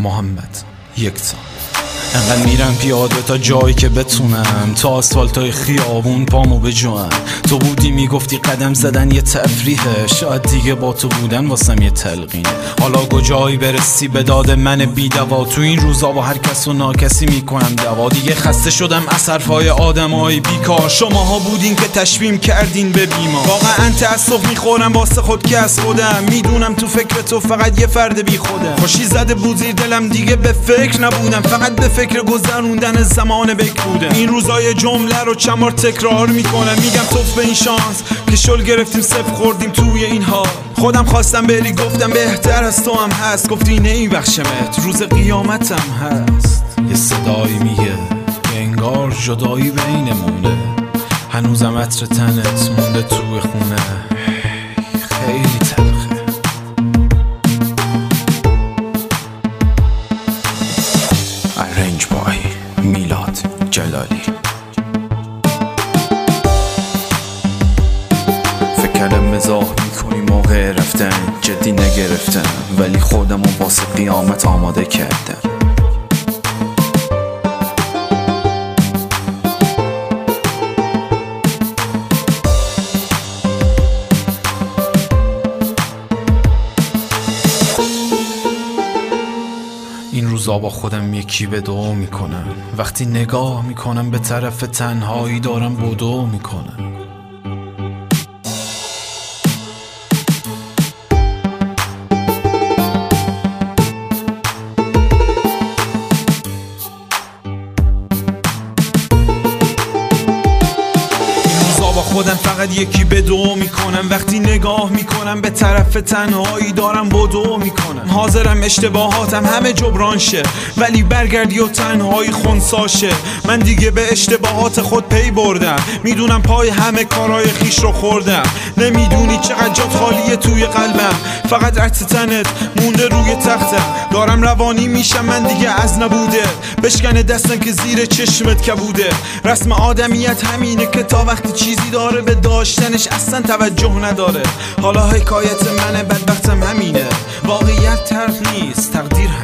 محمد یکتا. انقدر میرم پیاده تا جایی که بتونم، تا آسفالتای خیابون پامو بجوام. تو بودی میگفتی قدم زدن یه تفریحه، شاید دیگه با تو بودن واسم یه تلقینه. حالا کجایی برسی به داد من بی‌دوا، تو این روزا با هر کس و ناکسی میکنم دوا. دیگه خسته شدم از حرفای آدمای بیکار، شماها بودین که تشویم کردین به بیمار. واقعا تأسف میخورم واسه خود که از خودم، میدونم تو فکر تو فقط یه فرد بی خودم. خوشی زده بود زیر دلم دیگه به فکر نبودم، فقط به فکر گذروندن زمان بک بودم. این روزای جمله رو چند بار تکرار میکنم، میگم توف به این شانس که شل گرفتیم صفر خوردیم توی این حال. خودم خواستم بری گفتم بهتر از تو هم هست، گفتی نمیبخشمت روز قیامتم هست. یه صدایی میگه که انگار جدایی بینمونه، هنوزم عطر تنت مونده توی خونه. خیلی تلخه. Arrange by میلاد جلالی. فکر کردم مزاح میکنی موقع رفتن، جدی نگرفتم ولی خودمو واسه قیامت آماده کردم. این روزا با خودم یکی به دو میکنم، وقتی نگاه میکنم به طرف تنهایی دارم بدو میکنم. با خودم فقط یکی به دو میکنم، وقتی نگاه میکنم به طرف تنهایی دارم بدو میکنم. حاضرم اشتباهاتم همه جبران شه، ولی برگردی و تنهایی خونساشه. من دیگه به اشتباهات خود پی بردم، میدونم پای همه کارهای خیش رو خوردم. نمیدونی چقدر جات خالیه توی قلبم، فقط عطر تنت مونده روی تختم. دارم روانی میشم من دیگه از نبوده، بشکنه دستم که زیر چشمت کبوده. رسم آدمیت همینه که تا وقتی چیزی داره به داشتنش اصلا توجه نداره. حالا حکایت منه بدبختم همینه، واقعیت تلخ نیست تقدیر